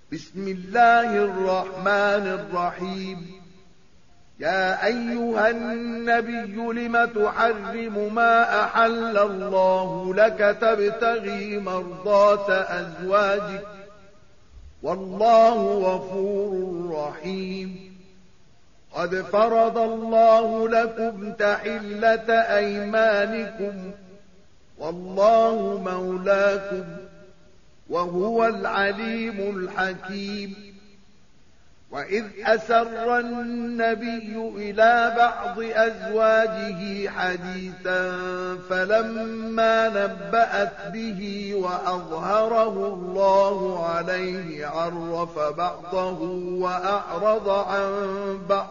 بسم الله الرحمن الرحيم. يا أيها النبي لم تحرم ما أحل الله لك تبتغي مرضات أزواجك والله غفور رحيم. قد فرض الله لكم تحلة أيمانكم والله مولاكم وهو العليم الحكيم. وإذ أسر النبي إلى بعض أزواجه حديثا فلما نبأت به وأظهره الله عليه عرف بعضه وأعرض عن بعض.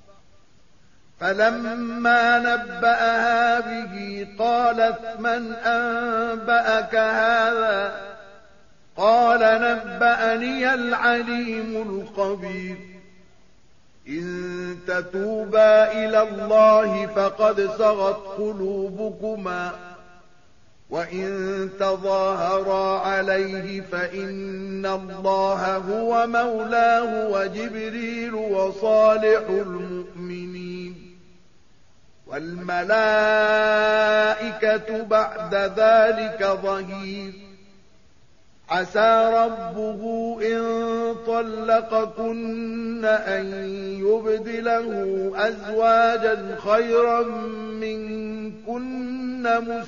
فلما نبأها به قالت من أنبأك هذا؟ قال نبأني العليم الخبير. إن تتوبا إلى الله فقد صغت قلوبكما وإن تظاهرا عليه فإن الله هو مولاه وجبريل وصالح المؤمنين والملائكة بعد ذلك ظهير. عسى ربه إن طلقكن أن يبدله أزواجا خيرا منكن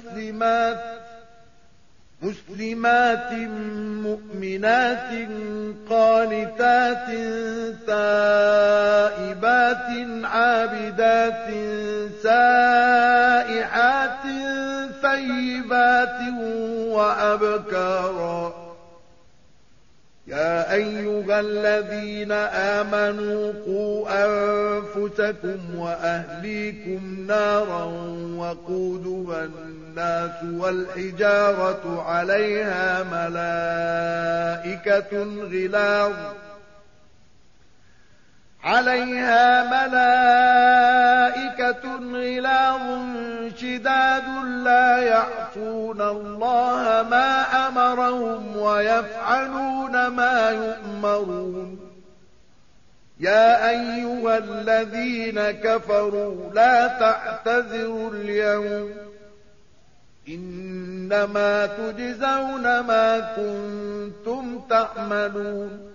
مسلمات مؤمنات قانتات تائبات عابدات سائحات ثيبات وأبكارا. يا أيها الذين آمنوا قوا أنفسكم وأهليكم نارا وقودها الناس والحجارة عليها ملائكة غلاظ شداد لا يعصون الله ما أمرهم ويفعلون ما يؤمرون. يا أيها الذين كفروا لا تعتذروا اليوم إنما تجزون ما كنتم تعملون.